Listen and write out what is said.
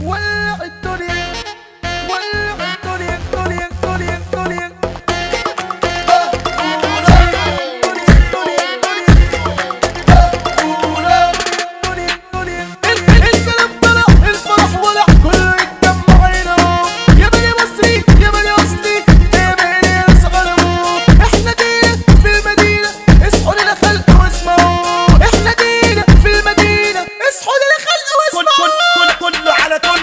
ولع الدنيا ولع الدنيا الدنيا الدنيا الدنيا الكلام طلع الفرح ولع كله يتجمع هنا يا بني مصري يا بني اصلي يا بني اصغروا احنا جينا في المدينة اصحوا لنا خلق واسمعوا احنا جينا في المدينة اصحوا لنا خلق واسمعوا كله على